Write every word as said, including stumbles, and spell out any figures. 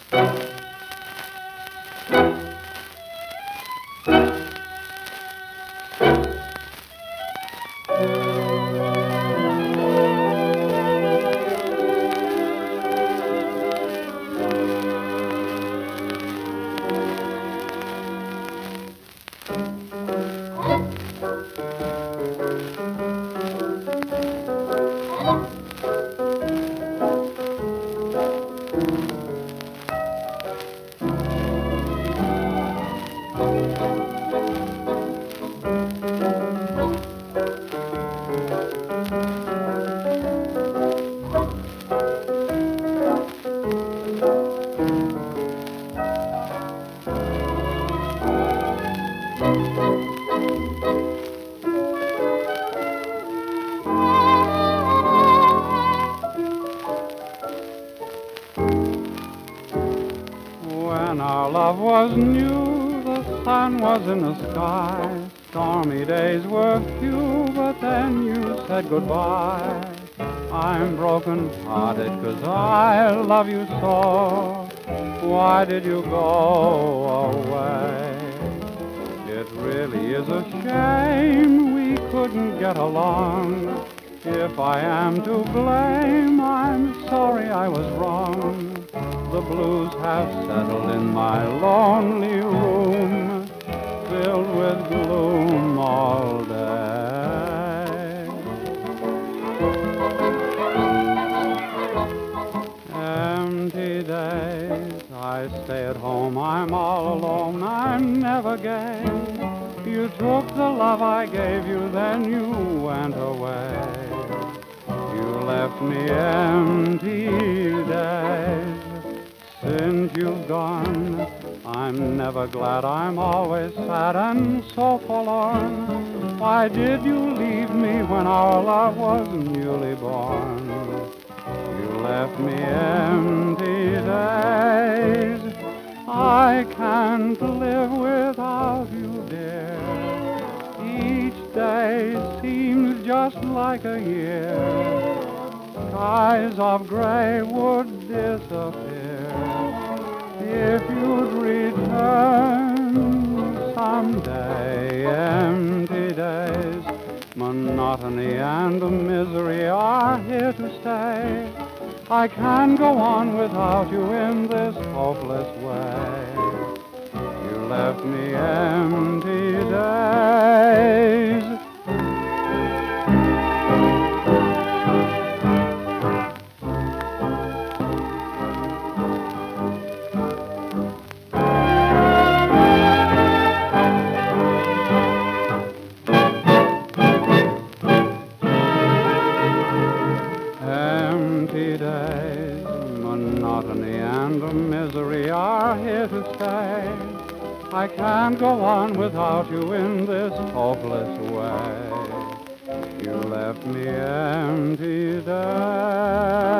When our love was new, the sun was in the sky. Stormy days were few, but then you said goodbye. I'm broken-hearted 'cause I love you so. Why did you go away? It really is a shame we couldn't get along. If I am to blame, I'm sorry I was wrong. The blues have settled in my lonely room, filled with gloom all day. Empty days, I stay at home, I'm all alone, I'm never gay. You took the love I gave you, then you went away. You left me empty days. Since you've gone, I'm never glad, I'm always sad and so forlorn. Why did you leave me when our love was newly born? You left me empty days. I can't live without you, dear. Each day seems just like a year. Skies of gray would disappear if you'd return someday. Empty days, monotony and misery are here to stay. I can't go on without you in this hopeless way. You left me empty days. Empty days, monotony and misery are here to stay. I can't go on without you in this hopeless way. You left me empty days.